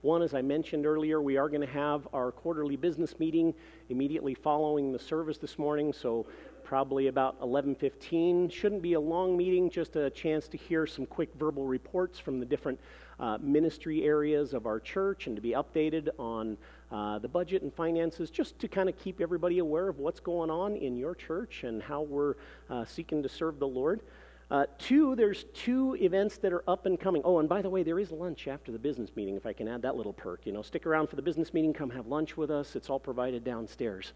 One, as I mentioned earlier, we are going to have our quarterly business meeting immediately following the service this morning, so probably about 11:15. Shouldn't be a long meeting, just a chance to hear some quick verbal reports from the different ministry areas of our church and to be updated on the budget and finances, just to kind of keep everybody aware of what's going on in your church and how we're seeking to serve the Lord. There's two events that are up and coming. Oh, and by the way, there is lunch after the business meeting, if I can add that little perk. Stick around for the business meeting, come have lunch with us. It's all provided downstairs.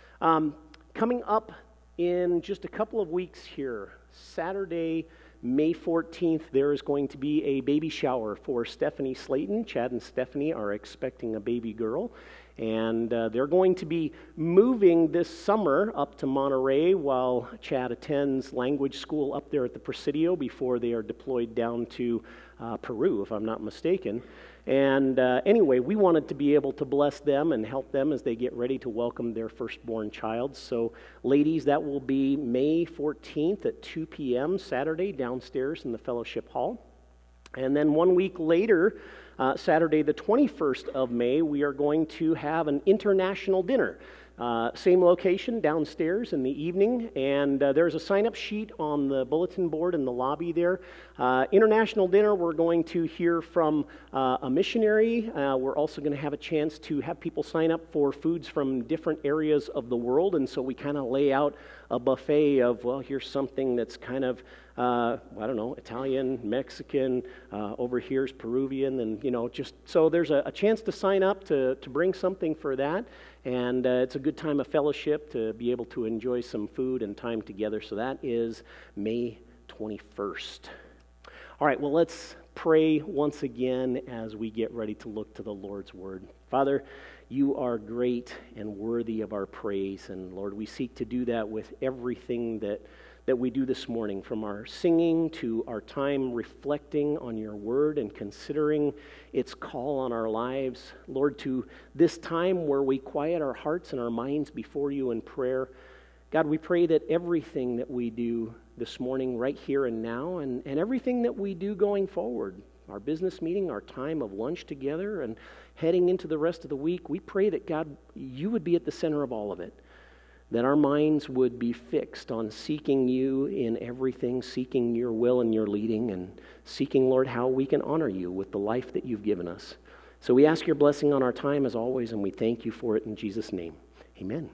Coming up in just a couple of weeks here, Saturday, May 14th, there is going to be a baby shower for Stephanie Slayton. Chad and Stephanie are expecting a baby girl. And they're going to be moving this summer up to Monterey while Chad attends language school up there at the Presidio before they are deployed down to Peru, if I'm not mistaken. And anyway, we wanted to be able to bless them and help them as they get ready to welcome their firstborn child. So, ladies, that will be May 14th at 2 p.m. Saturday downstairs in the fellowship hall. And then 1 week later, Saturday the 21st of May, we are going to have an international dinner. Same location, downstairs in the evening, and there's a sign-up sheet on the bulletin board in the lobby there. International dinner, we're going to hear from a missionary. We're also going to have a chance to have people sign up for foods from different areas of the world, and so we kind of lay out a buffet of, well, here's something that's kind of Italian, Mexican, over here's Peruvian, and, just so there's a chance to sign up to bring something for that, and it's a good time of fellowship to be able to enjoy some food and time together. So that is May 21st. All right, well, let's pray once again as we get ready to look to the Lord's Word. Father, you are great and worthy of our praise, and Lord, we seek to do that with everything that we do this morning, from our singing to our time reflecting on your word and considering its call on our lives. Lord, to this time where we quiet our hearts and our minds before you in prayer. God, we pray that everything that we do this morning right here and now, and everything that we do going forward, our business meeting, our time of lunch together, and heading into the rest of the week, we pray that, God, you would be at the center of all of it. That our minds would be fixed on seeking you in everything, seeking your will and your leading, and seeking, Lord, how we can honor you with the life that you've given us. So we ask your blessing on our time as always, and we thank you for it in Jesus' name. Amen.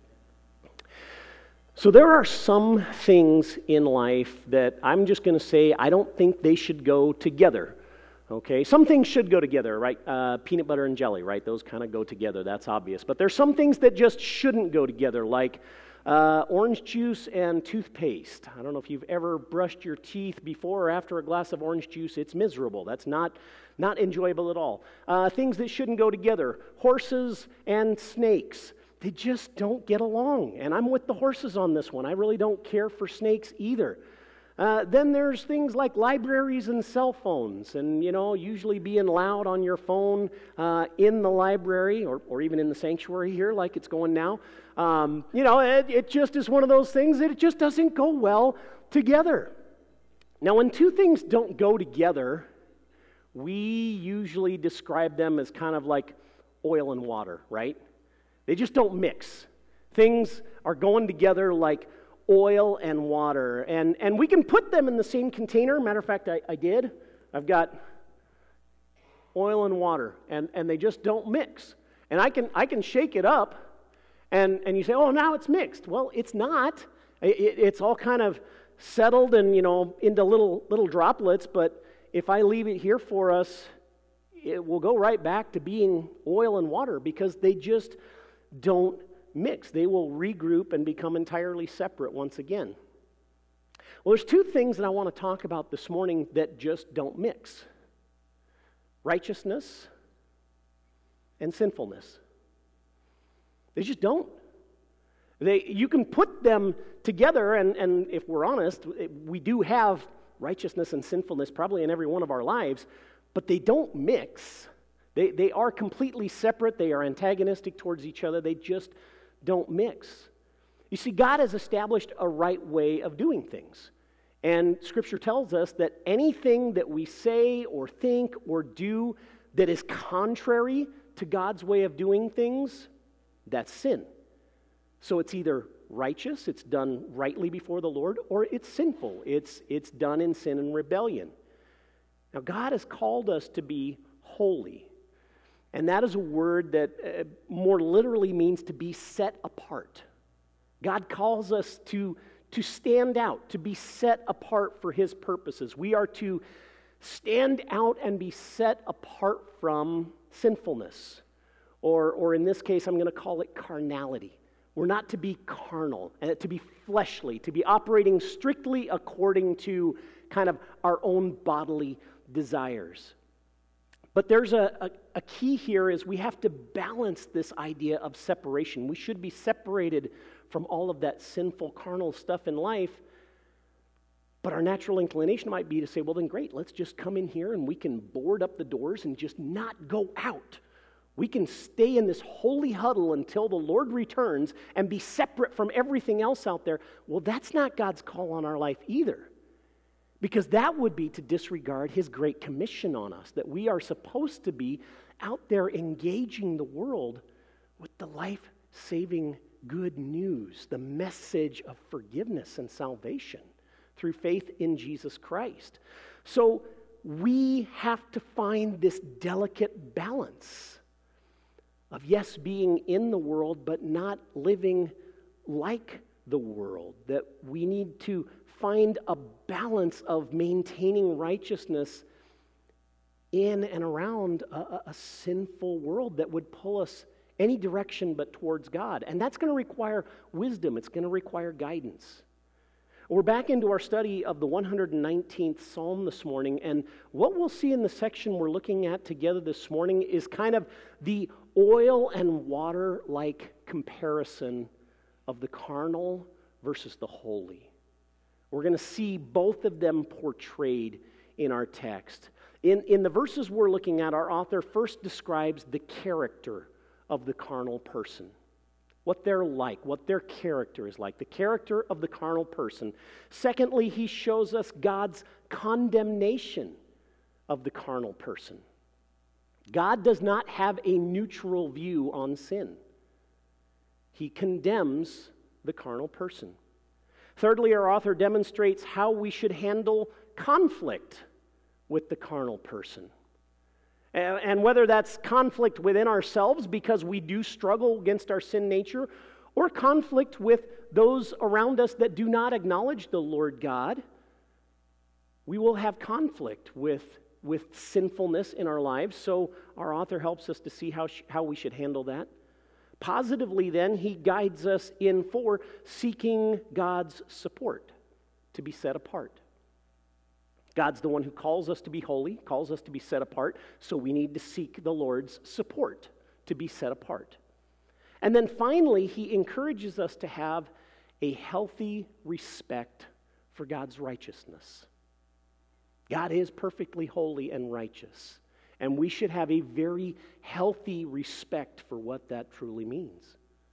So there are some things in life that I'm just going to say I don't think they should go together. Okay, some things should go together, right? Peanut butter and jelly, right? Those kind of go together, that's obvious. But there's some things that just shouldn't go together, like orange juice and toothpaste. I don't know if you've ever brushed your teeth before or after a glass of orange juice. It's miserable. That's not enjoyable at all. Things that shouldn't go together, horses and snakes. They just don't get along. And I'm with the horses on this one. I really don't care for snakes either. Then there's things like libraries and cell phones, and, usually being loud on your phone in the library or even in the sanctuary here like it's going now. It just is one of those things that it just doesn't go well together. Now, when two things don't go together, we usually describe them as kind of like oil and water, right? They just don't mix. Things are going together like oil and water, and we can put them in the same container. Matter of fact, I did. I've got oil and water, and they just don't mix. And I can shake it up, and you say, oh, now it's mixed. Well, it's not. It's all kind of settled and into little droplets. But if I leave it here for us, it will go right back to being oil and water because they just don't mix. They will regroup and become entirely separate once again. Well, there's two things that I want to talk about this morning that just don't mix. Righteousness and sinfulness. They just don't. You can put them together, and if we're honest, we do have righteousness and sinfulness probably in every one of our lives, but they don't mix. They are completely separate. They are antagonistic towards each other. They just don't mix. You see, God has established a right way of doing things. And Scripture tells us that anything that we say or think or do that is contrary to God's way of doing things, that's sin. So it's either righteous, it's done rightly before the Lord, or it's sinful. It's done in sin and rebellion. Now, God has called us to be holy. And that is a word that more literally means to be set apart. God calls us to stand out, to be set apart for His purposes. We are to stand out and be set apart from sinfulness. Or in this case, I'm going to call it carnality. We're not to be carnal, and to be fleshly, to be operating strictly according to kind of our own bodily desires. But there's a key here is we have to balance this idea of separation. We should be separated from all of that sinful carnal stuff in life. But our natural inclination might be to say, well then great, let's just come in here and we can board up the doors and just not go out. We can stay in this holy huddle until the Lord returns and be separate from everything else out there. Well, that's not God's call on our life either. Because that would be to disregard His great commission on us, that we are supposed to be out there engaging the world with the life-saving good news, the message of forgiveness and salvation through faith in Jesus Christ. So we have to find this delicate balance of, yes, being in the world, but not living like the world, that we need to find a balance of maintaining righteousness in and around a sinful world that would pull us any direction but towards God. And that's going to require wisdom. It's going to require guidance. We're back into our study of the 119th Psalm this morning, and what we'll see in the section we're looking at together this morning is kind of the oil and water-like comparison of the carnal versus the holy. We're going to see both of them portrayed in our text. In the verses we're looking at, our author first describes the character of the carnal person. What they're like, what their character is like, the character of the carnal person. Secondly, he shows us God's condemnation of the carnal person. God does not have a neutral view on sin. He condemns the carnal person. Thirdly, our author demonstrates how we should handle conflict with the carnal person. And whether that's conflict within ourselves because we do struggle against our sin nature, or conflict with those around us that do not acknowledge the Lord God, we will have conflict with sinfulness in our lives. So our author helps us to see how we should handle that. Positively, then, he guides us in for seeking God's support to be set apart. God's the one who calls us to be holy, calls us to be set apart, so we need to seek the Lord's support to be set apart. And then finally, he encourages us to have a healthy respect for God's righteousness. God is perfectly holy and righteous, and we should have a very healthy respect for what that truly means.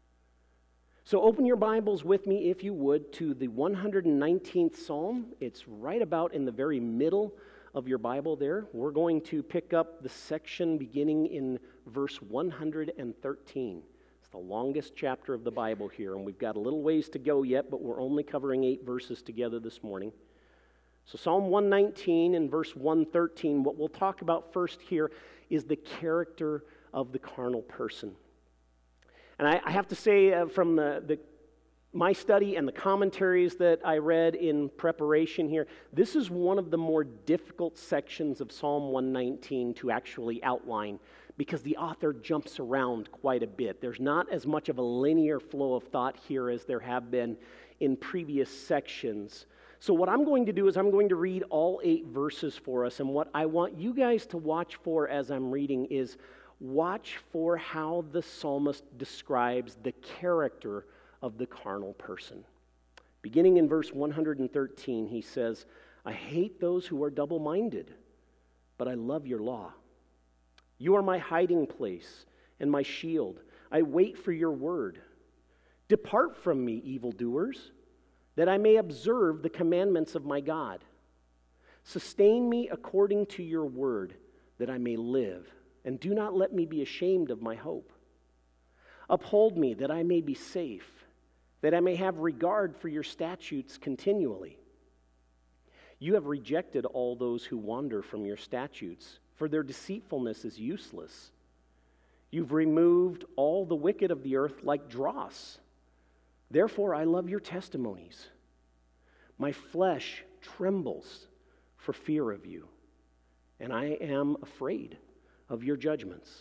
So open your Bibles with me, if you would, to the 119th Psalm. It's right about in the very middle of your Bible there. We're going to pick up the section beginning in verse 113. It's the longest chapter of the Bible here, and we've got a little ways to go yet, but we're only covering 8 verses together this morning. So Psalm 119 and verse 113, what we'll talk about first here is the character of the carnal person. And I have to say, from my study and the commentaries that I read in preparation here, this is one of the more difficult sections of Psalm 119 to actually outline because the author jumps around quite a bit. There's not as much of a linear flow of thought here as there have been in previous sections. So what I'm going to do is I'm going to read all 8 verses for us, and what I want you guys to watch for as I'm reading is watch for how the psalmist describes the character of the carnal person. Beginning in verse 113, he says, "I hate those who are double-minded, but I love your law. You are my hiding place and my shield. I wait for your word. Depart from me, evildoers, that I may observe the commandments of my God. Sustain me according to your word, that I may live. and do not let me be ashamed of my hope. Uphold me that I may be safe, that I may have regard for your statutes continually. You have rejected all those who wander from your statutes, for their deceitfulness is useless. You've removed all the wicked of the earth like dross. Therefore I love your testimonies. My flesh trembles for fear of you, and I am afraid of your judgments.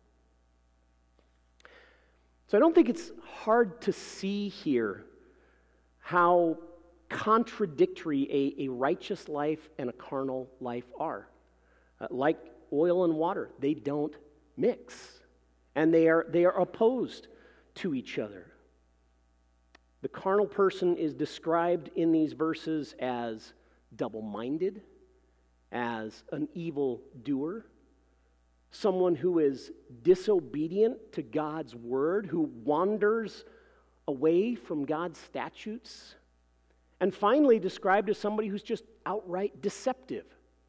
So I don't think it's hard to see here how contradictory a righteous life and a carnal life are. Like oil and water, they don't mix, and they are opposed to each other. The carnal person is described in these verses as double-minded, as an evil doer, someone who is disobedient to God's word, who wanders away from God's statutes, and finally described as somebody who's just outright deceptive.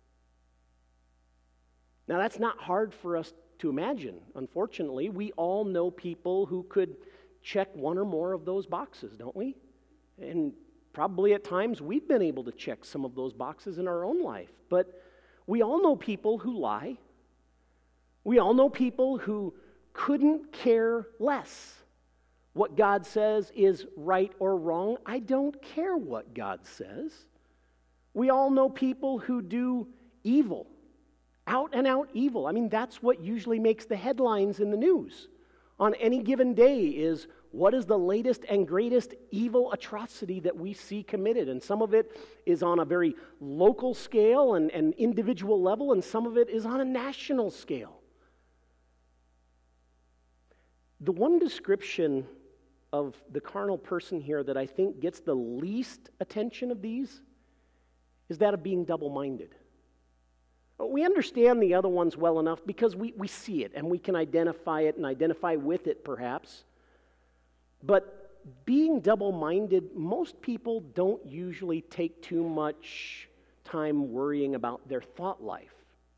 Now, that's not hard for us to imagine. Unfortunately, we all know people who could check one or more of those boxes, don't we? And probably at times we've been able to check some of those boxes in our own life. But we all know people who lie. We all know people who couldn't care less what God says is right or wrong. I don't care what God says. We all know people who do evil, out and out evil. I mean, that's what usually makes the headlines in the news on any given day, is what is the latest and greatest evil atrocity that we see committed. And some of it is on a very local scale and individual level, and some of it is on a national scale. The one description of the carnal person here that I think gets the least attention of these is that of being double-minded. We understand the other ones well enough because we see it and we can identify it and identify with it perhaps. But being double-minded, most people don't usually take too much time worrying about their thought life.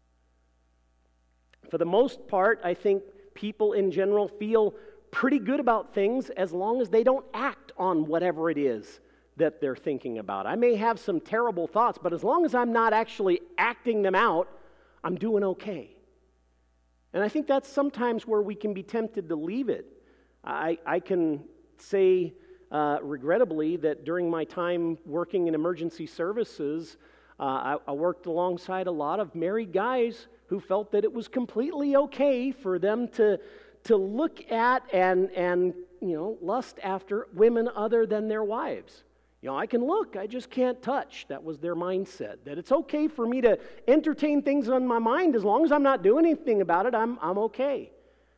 For the most part, I think people in general feel pretty good about things as long as they don't act on whatever it is that they're thinking about. I may have some terrible thoughts, but as long as I'm not actually acting them out, I'm doing okay. And I think that's sometimes where we can be tempted to leave it. I can say regrettably that during my time working in emergency services, I worked alongside a lot of married guys who felt that it was completely okay for them to look at and lust after women other than their wives. I can look, I just can't touch. That was their mindset. That it's okay for me to entertain things on my mind as long as I'm not doing anything about it. I'm okay.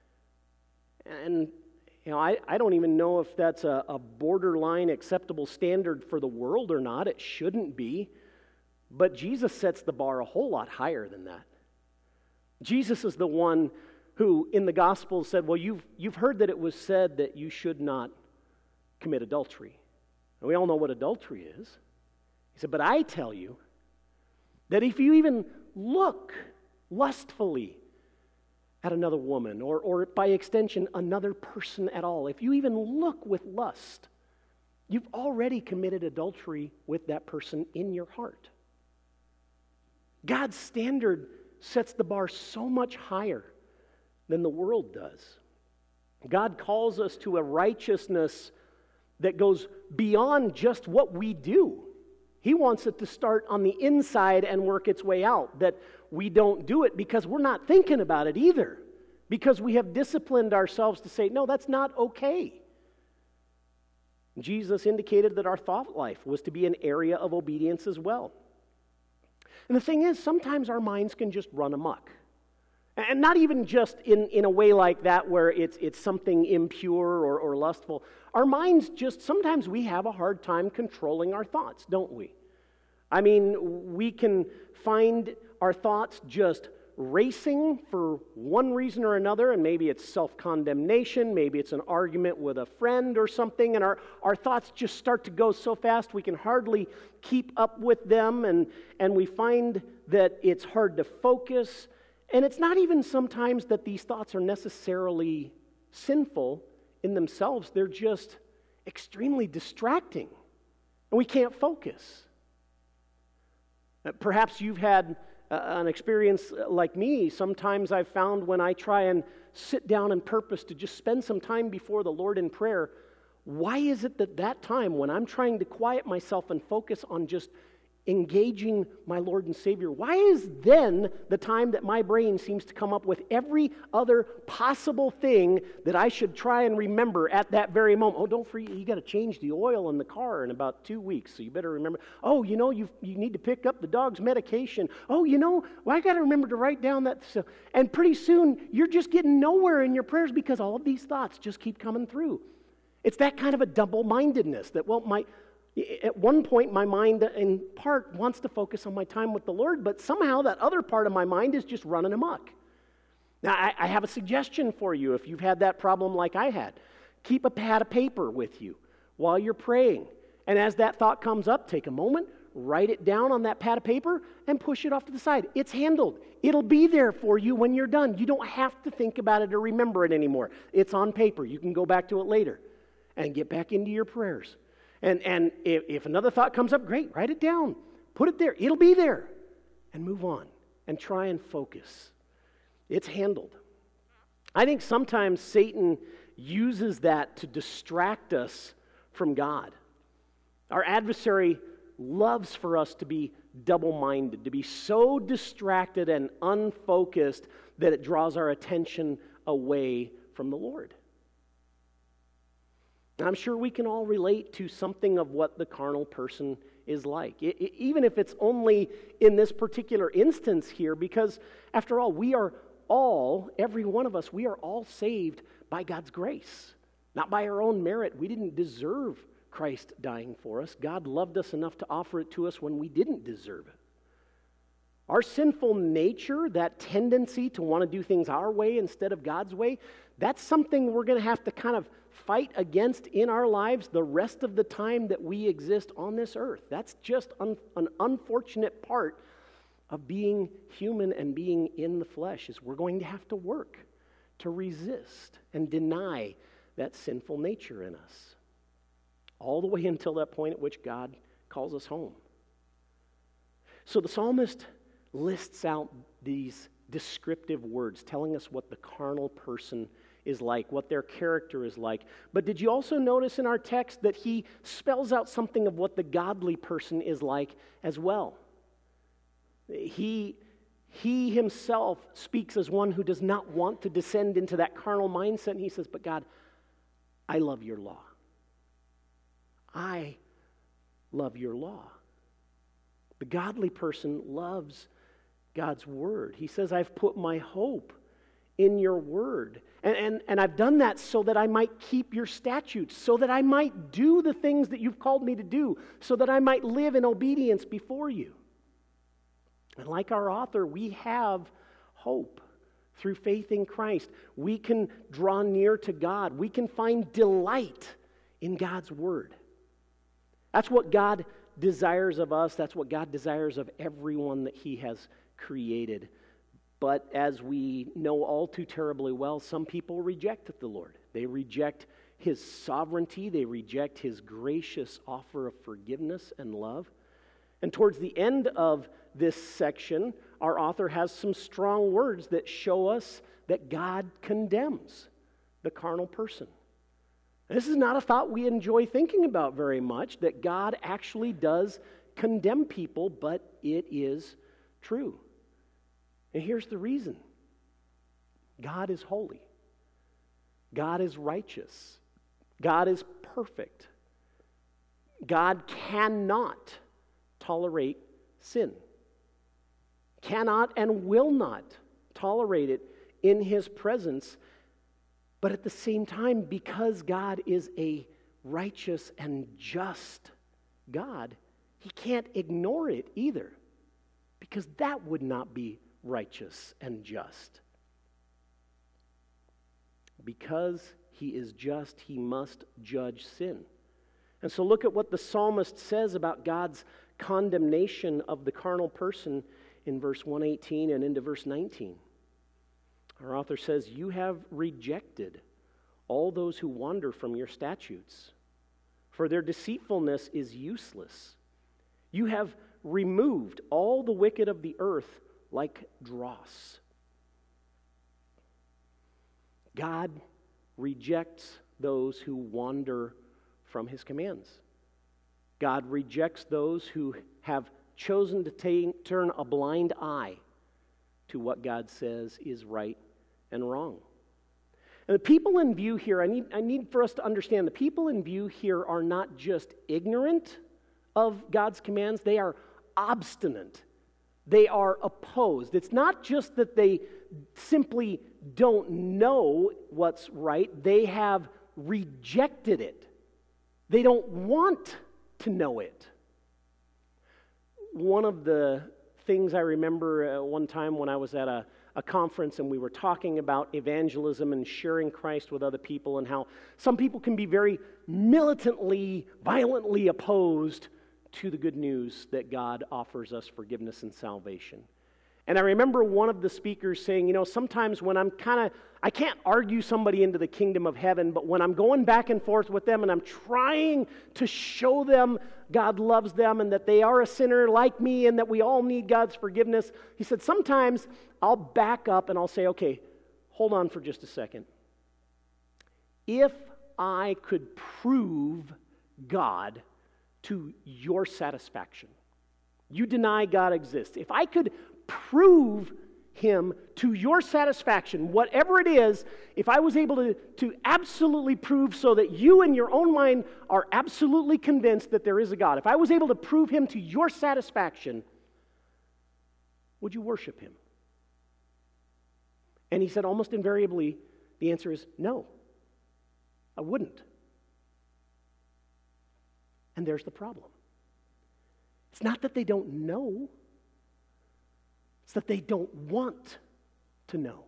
And I don't even know if that's a borderline acceptable standard for the world or not. It shouldn't be. But Jesus sets the bar a whole lot higher than that. Jesus is the one who in the Gospels said, well, you've heard that it was said that you should not commit adultery. And we all know what adultery is. He said, but I tell you that if you even look lustfully at another woman, or by extension, another person at all, if you even look with lust, you've already committed adultery with that person in your heart. God's standard sets the bar so much higher than the world does. God calls us to a righteousness that goes beyond just what we do. He wants it to start on the inside and work its way out, that we don't do it because we're not thinking about it either, because we have disciplined ourselves to say, no, that's not okay. Jesus indicated that our thought life was to be an area of obedience as well. And the thing is, sometimes our minds can just run amok. And not even just in a way like that where it's something impure or lustful. Our minds just, sometimes we have a hard time controlling our thoughts, don't we? I mean, we can find our thoughts just racing for one reason or another, and maybe it's self-condemnation, maybe it's an argument with a friend or something, and our thoughts just start to go so fast we can hardly keep up with them, and we find that it's hard to focus. And it's not even sometimes that these thoughts are necessarily sinful in themselves. They're just extremely distracting, and we can't focus. Perhaps you've had an experience like me. Sometimes I've found when I try and sit down and purpose to just spend some time before the Lord in prayer, why is it that time when I'm trying to quiet myself and focus on just engaging my Lord and Savior, why is then the time that my brain seems to come up with every other possible thing that I should try and remember at that very moment? Oh, don't forget, you got to change the oil in the car in about 2 weeks, so you better remember. Oh, you need to pick up the dog's medication. Oh, I got to remember to write down that. So, and pretty soon, you're just getting nowhere in your prayers because all of these thoughts just keep coming through. It's that kind of a double-mindedness that, at one point, my mind, in part, wants to focus on my time with the Lord, but somehow that other part of my mind is just running amok. Now, I have a suggestion for you if you've had that problem like I had. Keep a pad of paper with you while you're praying. And as that thought comes up, take a moment, write it down on that pad of paper, and push it off to the side. It's handled. It'll be there for you when you're done. You don't have to think about it or remember it anymore. It's on paper. You can go back to it later and get back into your prayers. And if another thought comes up, great, write it down. Put it there. It'll be there. And move on. And try and focus. It's handled. I think sometimes Satan uses that to distract us from God. Our adversary loves for us to be double-minded, to be so distracted and unfocused that it draws our attention away from the Lord. And I'm sure we can all relate to something of what the carnal person is like, even if it's only in this particular instance here, because after all, every one of us, we are all saved by God's grace, not by our own merit. We didn't deserve Christ dying for us. God loved us enough to offer it to us when we didn't deserve it. Our sinful nature, that tendency to want to do things our way instead of God's way, that's something we're going to have to kind of fight against in our lives the rest of the time that we exist on this earth. That's just an unfortunate part of being human and being in the flesh, is we're going to have to work to resist and deny that sinful nature in us, all the way until that point at which God calls us home. So the psalmist lists out these descriptive words telling us what the carnal person is like, what their character is like. But did you also notice in our text that he spells out something of what the godly person is like as well? He himself speaks as one who does not want to descend into that carnal mindset, and he says, but God, I love your law. I love your law. The godly person loves God's word. He says, I've put my hope in your word. And I've done that so that I might keep your statutes, so that I might do the things that you've called me to do, so that I might live in obedience before you. And like our author, we have hope through faith in Christ. We can draw near to God. We can find delight in God's word. That's what God desires of us. That's what God desires of everyone that he has created. But as we know all too terribly well, some people reject the Lord. They reject his sovereignty. They reject his gracious offer of forgiveness and love. And towards the end of this section, our author has some strong words that show us that God condemns the carnal person. This is not a thought we enjoy thinking about very much, that God actually does condemn people, but it is true. And here's the reason. God is holy. God is righteous. God is perfect. God cannot tolerate sin. Cannot and will not tolerate it in his presence. But at the same time, because God is a righteous and just God, he can't ignore it either, because that would not be righteous and just. Because he is just, he must judge sin. And so look at what the psalmist says about God's condemnation of the carnal person in verse 118 and into verse 19. Our author says, "You have rejected all those who wander from your statutes, for their deceitfulness is useless. You have removed all the wicked of the earth like dross." God rejects those who wander from his commands. God rejects those who have chosen to turn a blind eye to what God says is right and wrong. And the people in view here, I need for us to understand, the people in view here are not just ignorant of God's commands, they are obstinate. They are opposed. It's not just that they simply don't know what's right, they have rejected it. They don't want to know it. One of the things I remember one time when I was at a conference and we were talking about evangelism and sharing Christ with other people and how some people can be very militantly, violently opposed to the good news that God offers us forgiveness and salvation. And I remember one of the speakers saying, sometimes when I can't argue somebody into the kingdom of heaven, but when I'm going back and forth with them and I'm trying to show them God loves them and that they are a sinner like me and that we all need God's forgiveness, he said, sometimes I'll back up and I'll say, okay, hold on for just a second. If I could prove God to your satisfaction, you deny God exists. If I could prove him to your satisfaction, whatever it is, if I was able to absolutely prove so that you in your own mind are absolutely convinced that there is a God, if I was able to prove him to your satisfaction, would you worship him? And he said almost invariably, the answer is no, I wouldn't. And there's the problem. It's not that they don't know. It's that they don't want to know.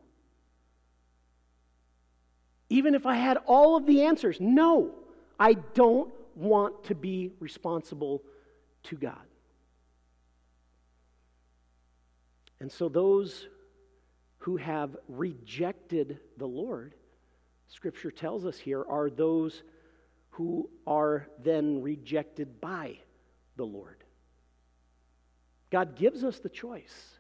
Even if I had all of the answers, no, I don't want to be responsible to God. And so those who have rejected the Lord, Scripture tells us here, are those who are then rejected by the Lord. God gives us the choice.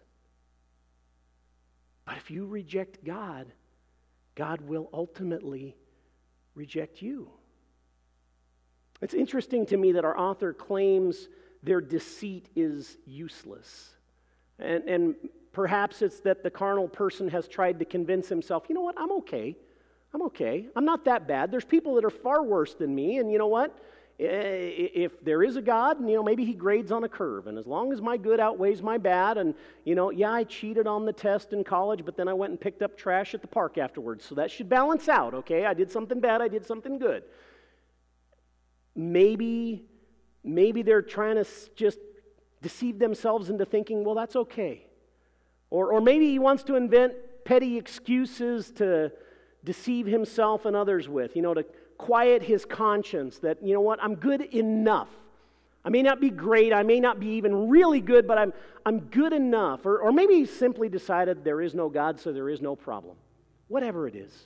But if you reject God, God will ultimately reject you. It's interesting to me that our author claims their deceit is useless. And perhaps it's that the carnal person has tried to convince himself, you know what, I'm okay. I'm not that bad. There's people that are far worse than me, and you know what? If there is a God, maybe he grades on a curve, and as long as my good outweighs my bad, and I cheated on the test in college, but then I went and picked up trash at the park afterwards, so that should balance out, okay? I did something bad, I did something good. Maybe they're trying to just deceive themselves into thinking, well, that's okay. Or maybe he wants to invent petty excuses to deceive himself and others with, to quiet his conscience that, I'm good enough. I may not be great, I may not be even really good, but I'm good enough. Or maybe he simply decided there is no God, so there is no problem. Whatever it is.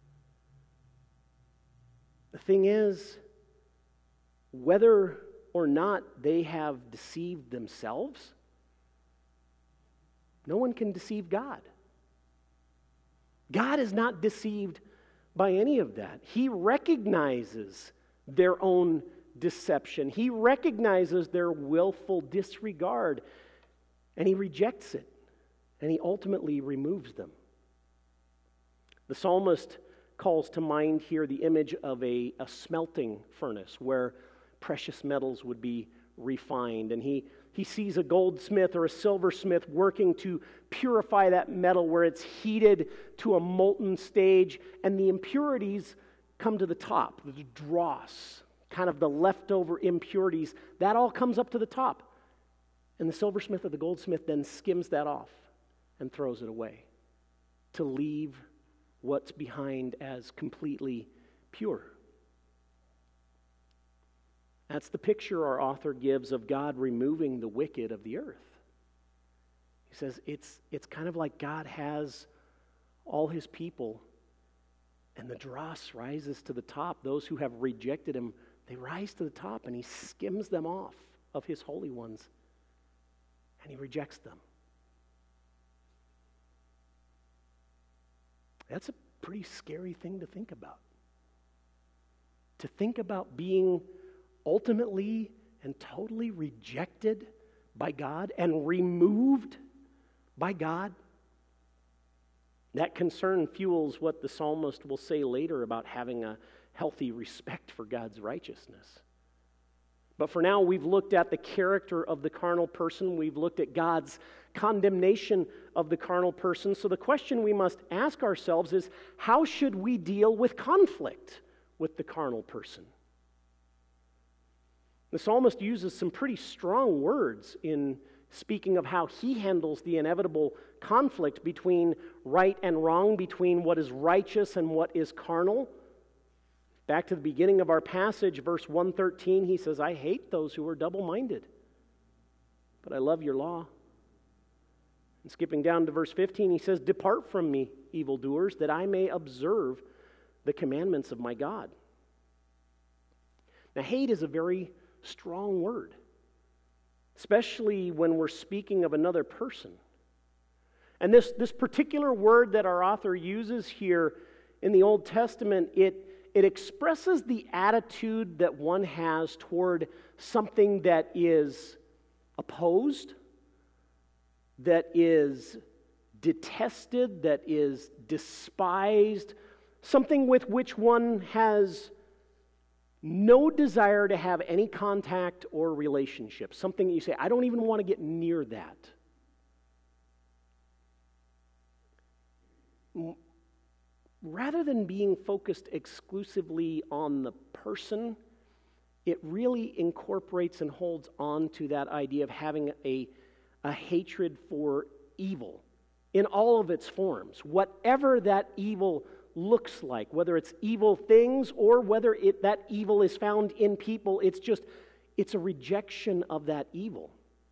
The thing is, whether or not they have deceived themselves, no one can deceive God. God is not deceived by any of that. He recognizes their own deception. He recognizes their willful disregard, and he rejects it, and he ultimately removes them. The psalmist calls to mind here the image of a smelting furnace where precious metals would be refined, and he sees a goldsmith or a silversmith working to purify that metal where it's heated to a molten stage, and the impurities come to the top, the dross, kind of the leftover impurities, that all comes up to the top. And the silversmith or the goldsmith then skims that off and throws it away to leave what's behind as completely pure. That's the picture our author gives of God removing the wicked of the earth. He says it's kind of like God has all his people, and the dross rises to the top. Those who have rejected him, they rise to the top, and he skims them off of his holy ones, and he rejects them. That's a pretty scary thing to think about. To think about being ultimately and totally rejected by God and removed by God. That concern fuels what the psalmist will say later about having a healthy respect for God's righteousness. But for now, we've looked at the character of the carnal person. We've looked at God's condemnation of the carnal person. So the question we must ask ourselves is, how should we deal with conflict with the carnal person? The psalmist uses some pretty strong words in speaking of how he handles the inevitable conflict between right and wrong, between what is righteous and what is carnal. Back to the beginning of our passage, verse 113, he says, I hate those who are double-minded, but I love your law. And skipping down to verse 15, he says, depart from me, evildoers, that I may observe the commandments of my God. Now, hate is a very strong word, especially when we're speaking of another person. And this particular word that our author uses here in the Old Testament, it expresses the attitude that one has toward something that is opposed, that is detested, that is despised, something with which one has no desire to have any contact or relationship. Something that you say, I don't even want to get near that. Rather than being focused exclusively on the person, it really incorporates and holds on to that idea of having a hatred for evil in all of its forms. Whatever that evil looks like, whether it's evil things or whether that evil is found in people, it's a rejection of that evil.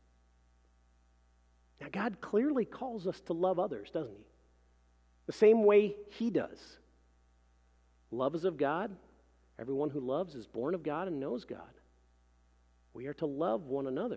Now, God clearly calls us to love others, doesn't he? The same way he does. Love is of God. Everyone who loves is born of God and knows God. We are to love one another.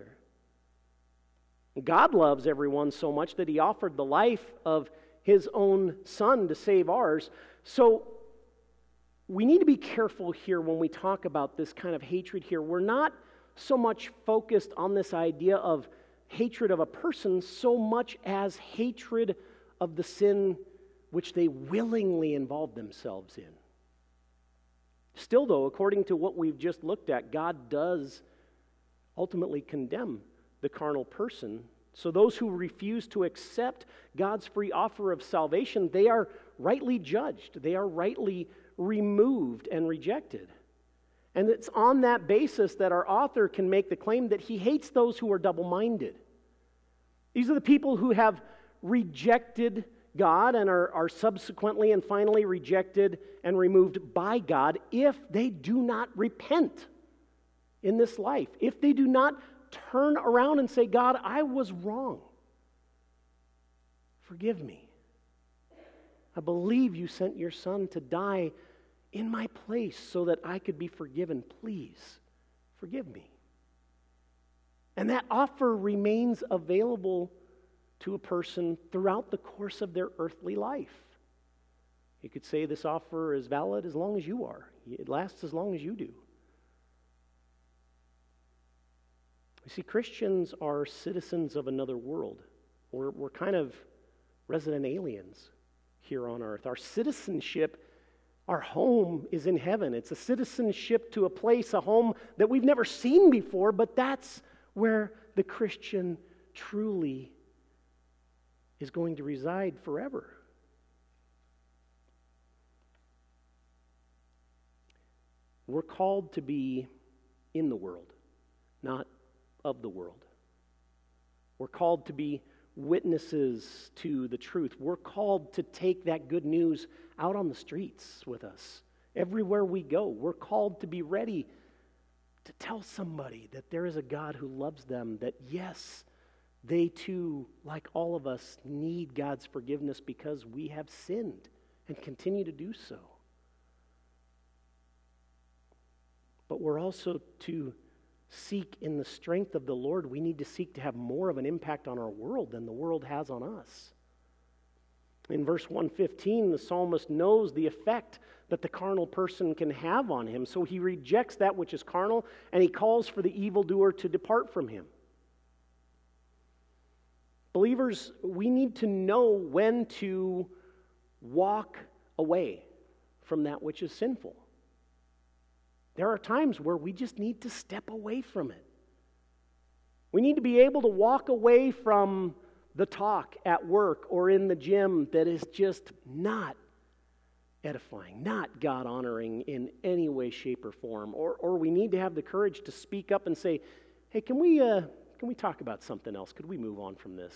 God loves everyone so much that he offered the life of his own son to save ours. So we need to be careful here when we talk about this kind of hatred here. We're not so much focused on this idea of hatred of a person so much as hatred of the sin which they willingly involve themselves in. Still, though, according to what we've just looked at, God does ultimately condemn the carnal person. So those who refuse to accept God's free offer of salvation, they are rightly judged. They are rightly removed and rejected. And it's on that basis that our author can make the claim that he hates those who are double-minded. These are the people who have rejected God and are subsequently and finally rejected and removed by God if they do not repent in this life. If they do not turn around and say, God, I was wrong. Forgive me. I believe you sent your son to die in my place so that I could be forgiven. Please, forgive me. And that offer remains available to a person throughout the course of their earthly life. You could say this offer is valid as long as you are. It lasts as long as you do. You see, Christians are citizens of another world. We're kind of resident aliens here on earth. Our citizenship, our home is in heaven. It's a citizenship to a place, a home that we've never seen before, but that's where the Christian truly is going to reside forever. We're called to be in the world, not of the world. We're called to be witnesses to the truth. We're called to take that good news out on the streets with us. Everywhere we go, we're called to be ready to tell somebody that there is a God who loves them, that yes, They too, like all of us, need God's forgiveness because we have sinned and continue to do so. But we're also to seek in the strength of the Lord. We need to seek to have more of an impact on our world than the world has on us. In verse 115, the psalmist knows the effect that the carnal person can have on him. So he rejects that which is carnal, and he calls for the evildoer to depart from him. Believers, we need to know when to walk away from that which is sinful. There are times where we just need to step away from it. We need to be able to walk away from the talk at work or in the gym that is just not edifying, not God-honoring in any way, shape, or form. Or we need to have the courage to speak up and say, hey, can we talk about something else? Could we move on from this?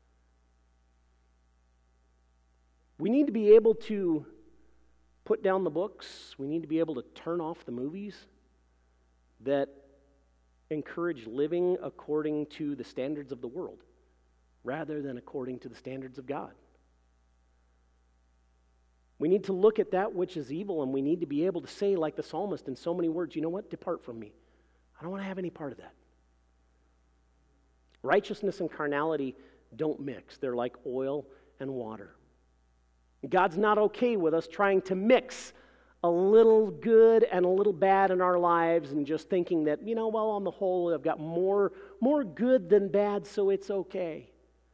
We need to be able to put down the books. We need to be able to turn off the movies that encourage living according to the standards of the world rather than according to the standards of God. We need to look at that which is evil, and we need to be able to say, like the psalmist in so many words, you know what? Depart from me. I don't want to have any part of that. Righteousness and carnality don't mix. They're like oil and water. God's not okay with us trying to mix a little good and a little bad in our lives and just thinking that, well, on the whole, I've got more good than bad, so it's okay.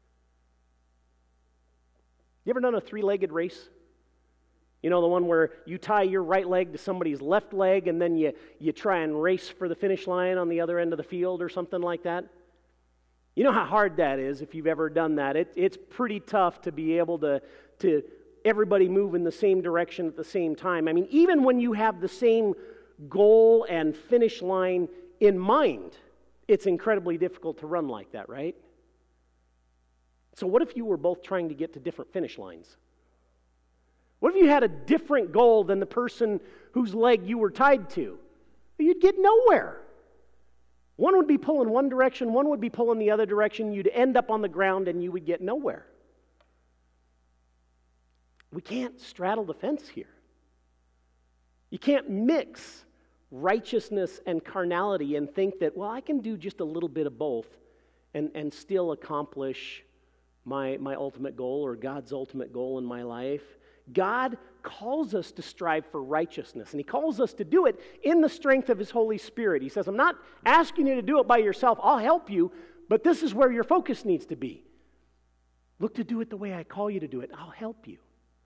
You ever done a 3-legged race? You know, the one where you tie your right leg to somebody's left leg and then you try and race for the finish line on the other end of the field or something like that? You know how hard that is if you've ever done that. It's pretty tough to be able to everybody move in the same direction at the same time. I mean, even when you have the same goal and finish line in mind, it's incredibly difficult to run like that, right? So what if you were both trying to get to different finish lines? What if you had a different goal than the person whose leg you were tied to? You'd get nowhere. One would be pulling one direction, one would be pulling the other direction. You'd end up on the ground and you would get nowhere. We can't straddle the fence here. You can't mix righteousness and carnality and think that, well, I can do just a little bit of both and still accomplish my ultimate goal or God's ultimate goal in my life. God calls us to strive for righteousness, and He calls us to do it in the strength of His Holy Spirit. He says, I'm not asking you to do it by yourself. I'll help you, but this is where your focus needs to be. Look to do it the way I call you to do it. I'll help you.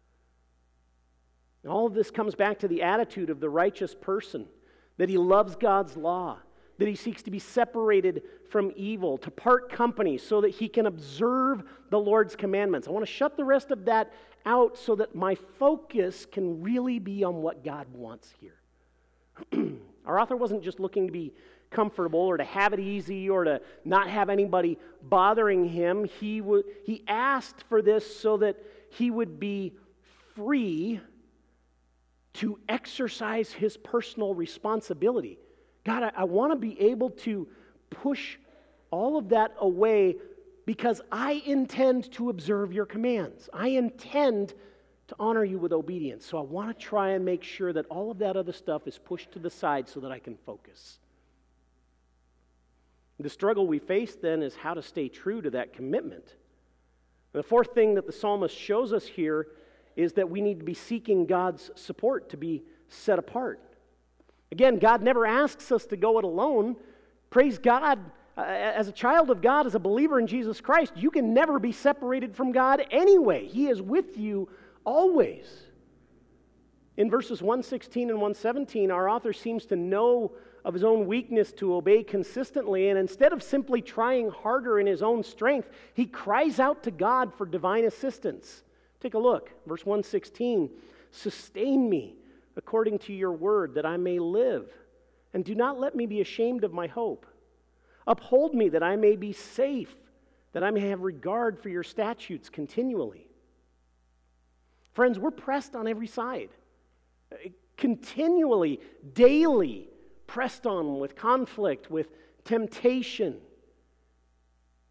And all of this comes back to the attitude of the righteous person, that he loves God's law, that he seeks to be separated from evil, to part company so that he can observe the Lord's commandments. I want to shut the rest of that out so that my focus can really be on what God wants here. Our author wasn't just looking to be comfortable or to have it easy or to not have anybody bothering him. He asked for this so that he would be free to exercise his personal responsibility. God, I want to be able to push all of that away because I intend to observe your commands. I intend to honor you with obedience. So I want to try and make sure that all of that other stuff is pushed to the side so that I can focus. The struggle we face then is how to stay true to that commitment. And the fourth thing that the psalmist shows us here is that we need to be seeking God's support to be set apart. Again, God never asks us to go it alone. Praise God. As a child of God, as a believer in Jesus Christ, you can never be separated from God anyway. He is with you always. In verses 116 and 117, our author seems to know of his own weakness to obey consistently, and instead of simply trying harder in his own strength, he cries out to God for divine assistance. Take a look. Verse 116, sustain me according to your word that I may live, and do not let me be ashamed of my hope. Uphold me that I may be safe, that I may have regard for your statutes continually. Friends, we're pressed on every side. Continually, daily, pressed on with conflict, with temptation.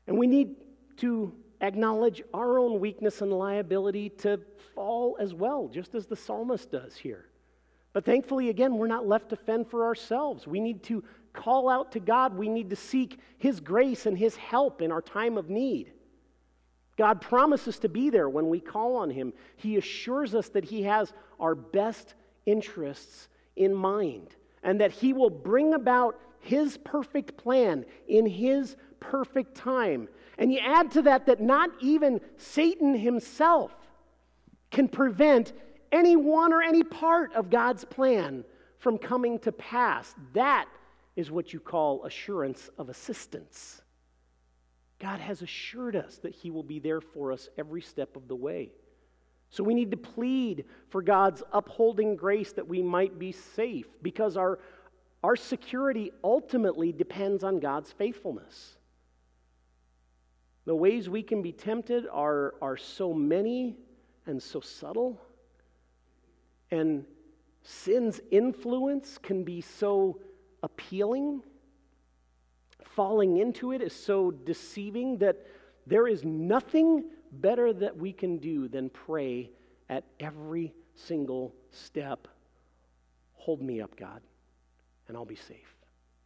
And we need to acknowledge our own weakness and liability to fall as well, just as the psalmist does here. But thankfully, again, we're not left to fend for ourselves. We need to call out to God. We need to seek His grace and His help in our time of need. God promises to be there when we call on Him. He assures us that He has our best interests in mind and that He will bring about His perfect plan in His perfect time. And you add to that that not even Satan himself can prevent any one or any part of God's plan from coming to pass. That is what you call assurance of assistance. God has assured us that He will be there for us every step of the way. So we need to plead for God's upholding grace that we might be safe, because our security ultimately depends on God's faithfulness. The ways we can be tempted are so many and so subtle, and sin's influence can be so appealing. Falling into it is so deceiving that there is nothing better that we can do than pray at every single step, "Hold me up, God, and I'll be safe."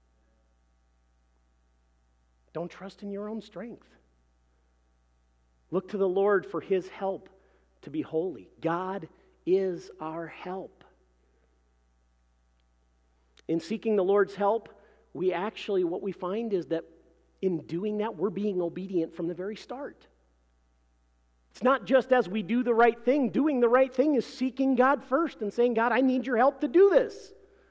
Don't trust in your own strength. Look to the Lord for His help to be holy. God is our help. In seeking the Lord's help, what we find is that in doing that, we're being obedient from the very start. It's not just as we do the right thing. Doing the right thing is seeking God first and saying, "God, I need your help to do this."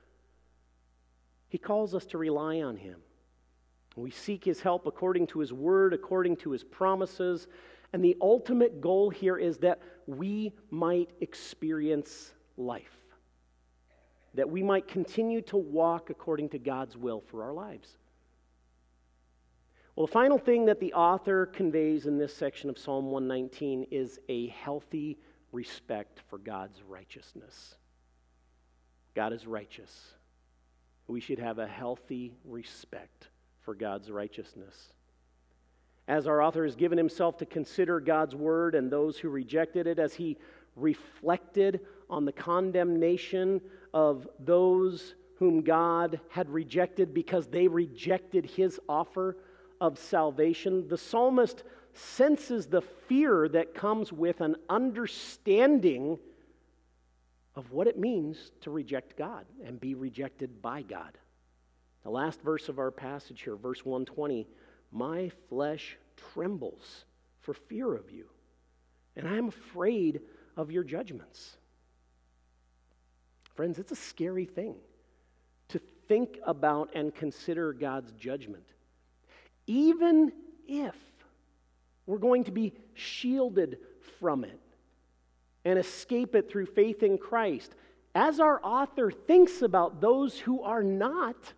He calls us to rely on Him. We seek His help according to His word, according to His promises. And the ultimate goal here is that we might experience life, that we might continue to walk according to God's will for our lives. Well, the final thing that the author conveys in this section of Psalm 119 is a healthy respect for God's righteousness. God is righteous. We should have a healthy respect for God's righteousness. As our author has given himself to consider God's word and those who rejected it, as he reflected on the condemnation of those whom God had rejected because they rejected His offer of salvation, the psalmist senses the fear that comes with an understanding of what it means to reject God and be rejected by God. The last verse of our passage here, verse 120, "My flesh trembles for fear of you, and I am afraid of your judgments." Friends, it's a scary thing to think about and consider God's judgment. Even if we're going to be shielded from it and escape it through faith in Christ, as our author thinks about those who are not,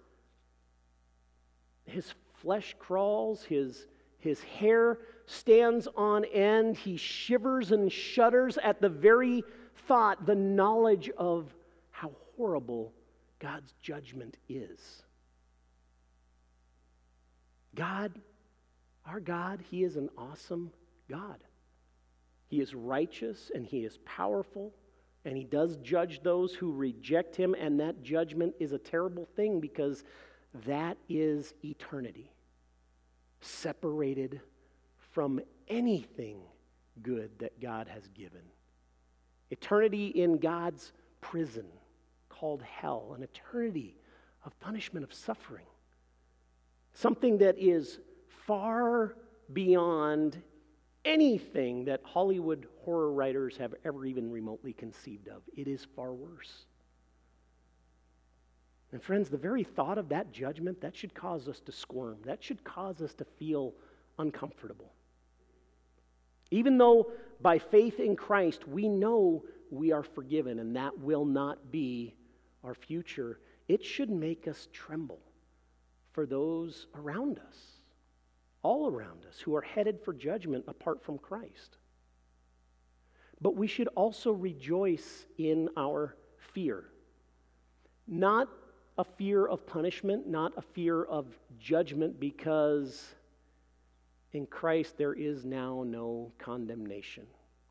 his flesh crawls, his hair stands on end, he shivers and shudders at the very thought, the knowledge of how horrible God's judgment is. God, our God, He is an awesome God. He is righteous and He is powerful, and He does judge those who reject Him, and that judgment is a terrible thing because that is eternity, separated from anything good that God has given. Eternity in God's prison called hell, an eternity of punishment, of suffering. Something that is far beyond anything that Hollywood horror writers have ever even remotely conceived of. It is far worse. And friends, the very thought of that judgment, that should cause us to squirm. That should cause us to feel uncomfortable. Even though by faith in Christ we know we are forgiven and that will not be our future, it should make us tremble for those around us, all around us, who are headed for judgment apart from Christ. But we should also rejoice in our fear. Not a fear of punishment, not a fear of judgment because In Christ there is now no condemnation,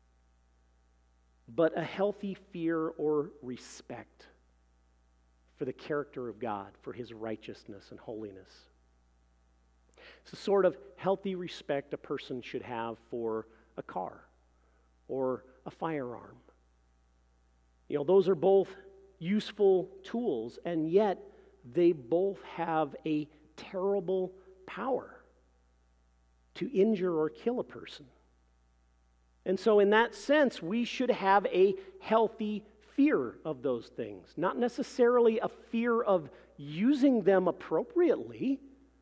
but a healthy fear or respect for the character of God, for His righteousness and holiness. It's the sort of healthy respect a person should have for a car or a firearm. Those are both useful tools, and yet they both have a terrible power to injure or kill a person. And so in that sense, we should have a healthy fear of those things. Not necessarily a fear of using them appropriately,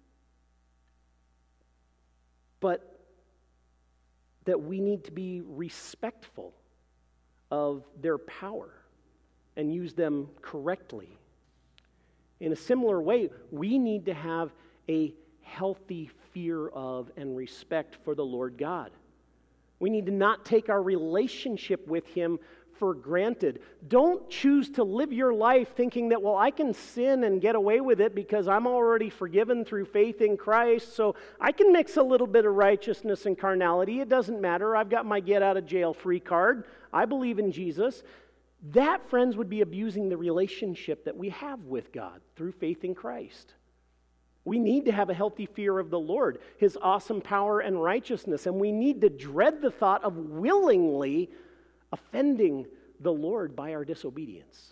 but that we need to be respectful of their power and use them correctly. In a similar way, we need to have a healthy fear of and respect for the Lord God. We need to not take our relationship with Him for granted. Don't choose to live your life thinking that, I can sin and get away with it because I'm already forgiven through faith in Christ, so I can mix a little bit of righteousness and carnality. It doesn't matter. I've got my get-out-of-jail-free card. I believe in Jesus. That, friends, would be abusing the relationship that we have with God through faith in Christ. We need to have a healthy fear of the Lord, His awesome power and righteousness, and we need to dread the thought of willingly offending the Lord by our disobedience.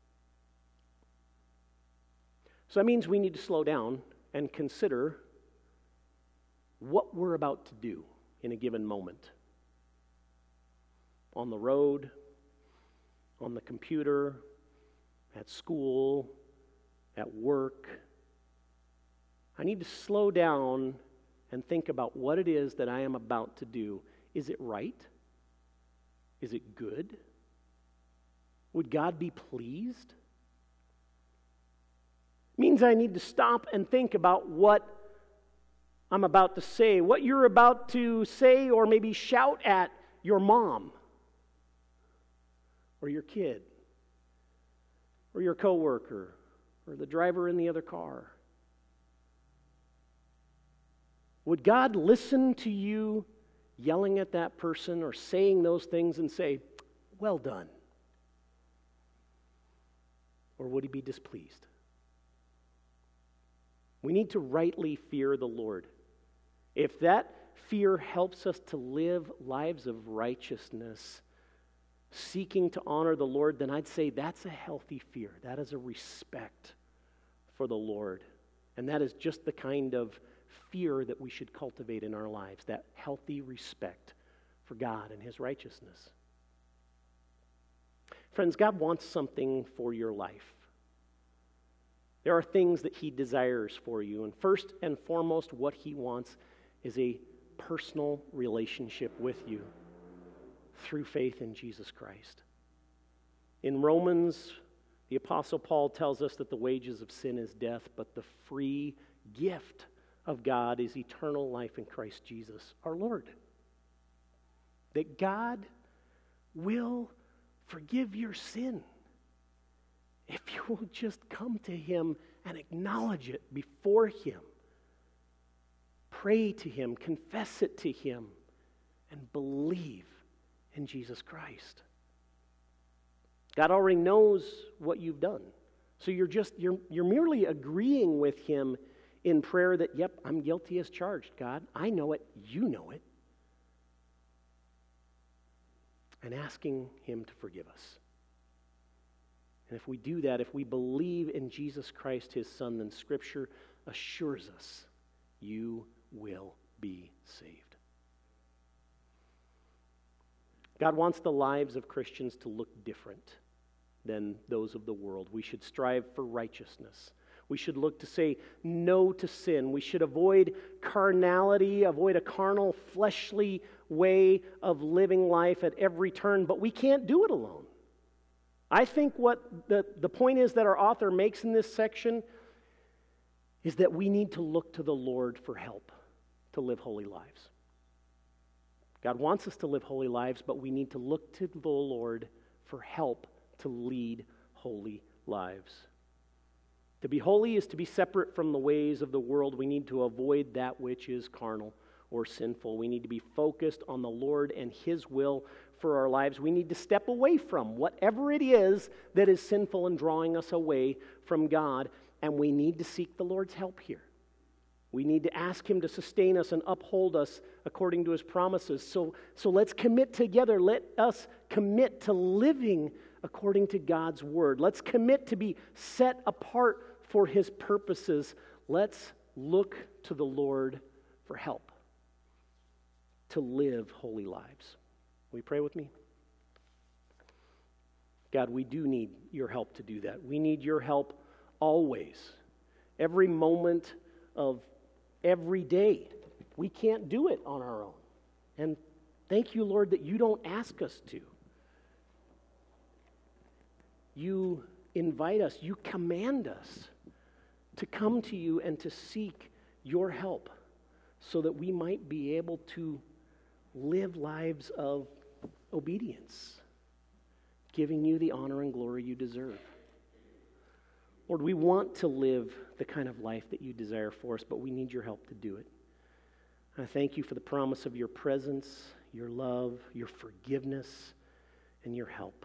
So that means we need to slow down and consider what we're about to do in a given moment. On the road, on the computer, at school, at work. I need to slow down and think about what it is that I am about to do. Is it right? Is it good? Would God be pleased? It means I need to stop and think about what I'm about to say, what you're about to say or maybe shout at your mom or your kid or your coworker or the driver in the other car. Would God listen to you yelling at that person or saying those things and say, "Well done"? Or would He be displeased? We need to rightly fear the Lord. If that fear helps us to live lives of righteousness, seeking to honor the Lord, then I'd say that's a healthy fear. That is a respect for the Lord. And that is just the kind of fear that we should cultivate in our lives, that healthy respect for God and His righteousness. Friends, God wants something for your life. There are things that He desires for you, and first and foremost, what He wants is a personal relationship with you through faith in Jesus Christ. In Romans, the Apostle Paul tells us that the wages of sin is death, but the free gift of God is eternal life in Christ Jesus, our Lord. That God will forgive your sin if you will just come to Him and acknowledge it before Him. Pray to Him, confess it to Him, and believe in Jesus Christ. God already knows what you've done. So you're merely agreeing with Him in prayer that, yep, I'm guilty as charged, God. I know it, you know it. And asking Him to forgive us. And if we do that, if we believe in Jesus Christ, His Son, then Scripture assures us you will be saved. God wants the lives of Christians to look different than those of the world. We should strive for righteousness. We should look to say no to sin. We should avoid carnality, avoid a carnal, fleshly way of living life at every turn, but we can't do it alone. I think what the point is that our author makes in this section is that we need to look to the Lord for help to live holy lives. God wants us to live holy lives, but we need to look to the Lord for help to lead holy lives. To be holy is to be separate from the ways of the world. We need to avoid that which is carnal. or sinful. We need to be focused on the Lord and His will for our lives. We need to step away from whatever it is that is sinful and drawing us away from God, and we need to seek the Lord's help here. We need to ask Him to sustain us and uphold us according to His promises. So let's commit together. Let us commit to living according to God's Word. Let's commit to be set apart for His purposes. Let's look to the Lord for help to live holy lives. Will you pray with me? God, we do need your help to do that. We need your help always. Every moment of every day. We can't do it on our own. And thank you, Lord, that you don't ask us to. You invite us, you command us to come to you and to seek your help so that we might be able to live lives of obedience, giving you the honor and glory you deserve. Lord, we want to live the kind of life that you desire for us, but we need your help to do it. I thank you for the promise of your presence, your love, your forgiveness, and your help.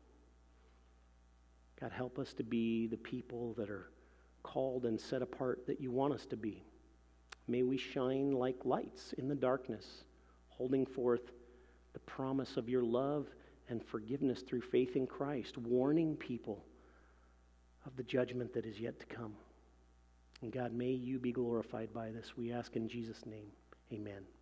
God, help us to be the people that are called and set apart that you want us to be. May we shine like lights in the darkness, holding forth the promise of your love and forgiveness through faith in Christ, warning people of the judgment that is yet to come. And God, may you be glorified by this. We ask in Jesus' name. Amen.